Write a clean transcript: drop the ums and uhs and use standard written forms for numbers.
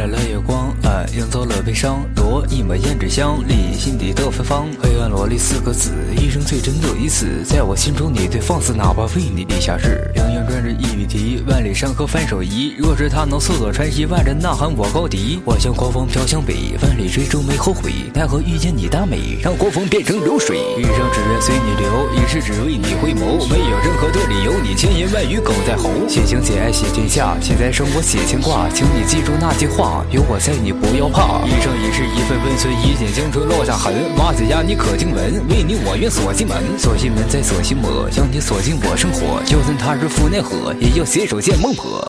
来了月光，营造了悲伤。落一抹胭脂香，立心底的芬芳。黑暗萝莉4个字，一生最真的一次。在我心中，你最放肆，哪怕为你立下志。两眼转着一笔题，万里山河翻手移。若是他能速度传奇，万人呐喊我高笛。我向国风飘向北，万里追逐没后悔。奈何遇见你大美，让国风变成流水。一生只愿随你流，一世只为你回眸。没有任何的理由，你千言万语梗在喉。写情写爱写天下，现在生活写牵挂。请你记住那句话，有我在你不要怕。一生一世一份温存，一剪青春落下痕。马子牙你可听闻，为你我愿锁心门。锁心门再锁心魔，将你锁进我生活。就算他日赴内河，也要携手见孟婆。